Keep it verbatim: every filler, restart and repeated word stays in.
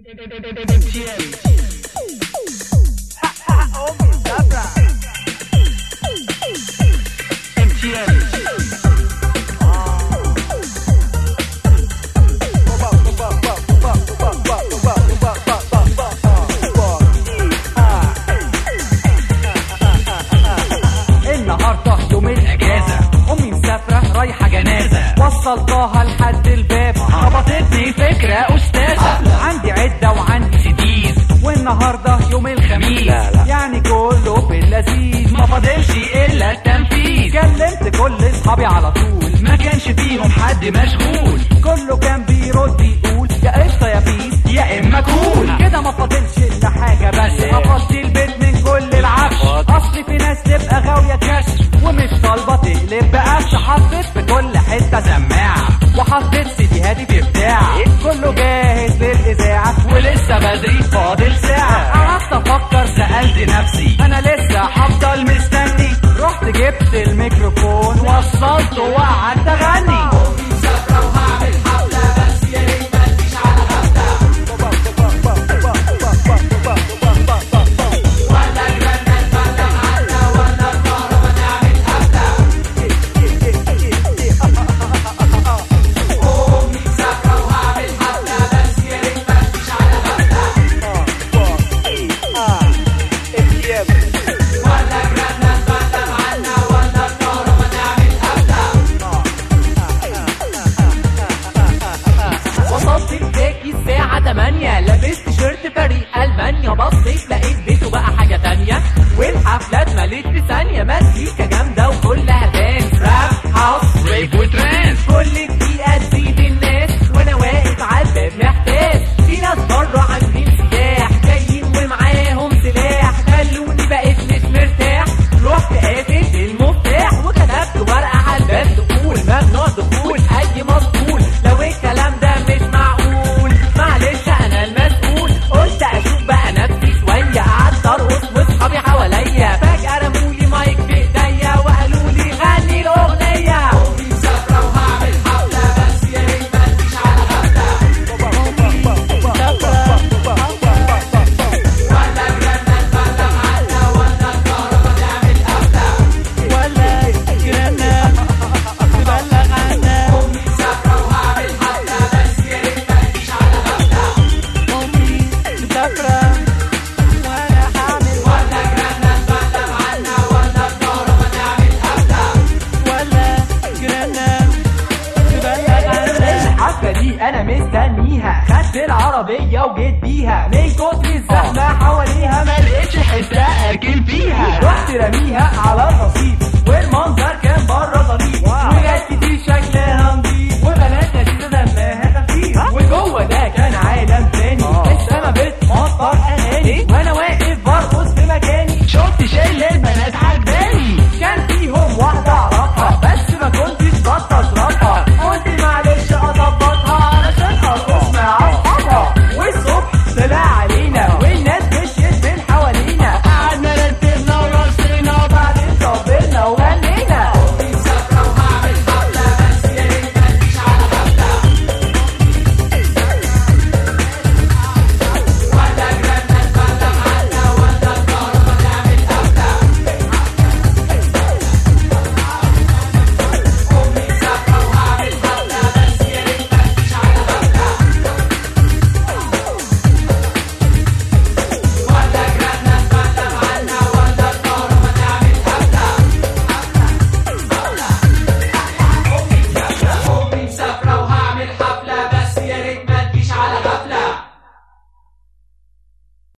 النهارده يوم الاجازه، امي مسافره رايحه جنازه، وصلتها لحد الباب خبطتني فكره استاذه، عندي عده وعندي سديد والنهارده يوم الخميس، يعني كله باللذيذ ما فاضلش الا التنفيذ. كلمت كل اصحابي على طول، ما كانش فيهم حد مشغول، كله كان بيرد يقول يا قشطه يا بيس يا اما كول. كده ما فاضلش الا حاجه بس، هفضي البيت من كل العفش، اصل في ناس تبقى غاويه كشف ومش طالبه تقلب بقفش. حطيت في كل حته سماعه وحطيت سيديهاتي بتاع، كله جاهز للاذاعه ولسه بدري فاضل ساعه. قعدت افكر سالت نفسي انا لسه هفضل مستني، رحت جبت الميكروفون وصلته وقعدت اغني. الساعة تمانية لبست شيرت فريق ألمانيا، بصيت لقيت بيته بقى حاجة تانية، والحفلات مليت في ثانية، مزيكا جامدة وكلها دانس، راب هاوس ريب وترانس، كل دقيقة تزيد الناس وانا واقف عالباب محتاس. في ناس بره عاملين سياح جايين ومعاهم سلاح، خلوني بقيت مش مرتاح، رحت قافل المفتاح وكتبت ورقة عالباب تقول ممنوع دخول أي مسطول، لو الكلام ده مش معقول معلش انا المسؤول. قلت اشوف بقى نفسي شويه، قعدت ارقص واصحابي حواليا، فجاه رمولي مايك في ايديا وقالوا لي غني الاغنيه. امي مسافره وهعمل حفله بس يا ريت ما تجيش على غفله، امي مسافره ولا جيراننا نبلغ عنا ولا الكهربا نعمل قفله، ولا جيراننا تبلغ عنا. امي مسافره وهعمل حفله بس يا ريت ما تجيش على غفله، امي مسافره وانا حامل، ولا جيراننا نبلغ عنا ولا الكهربا نعمل قفله، ولا جيراننا تبلغ عنا. الحفله دي انا مستنيها، خدت العربيه وجيت بيها، من كتر الزحمه حواليها ما لقيتش حته اركن فيها، رحت رميها على الرصيف والمنظر كان بره ظريف، وجات كتير شكلها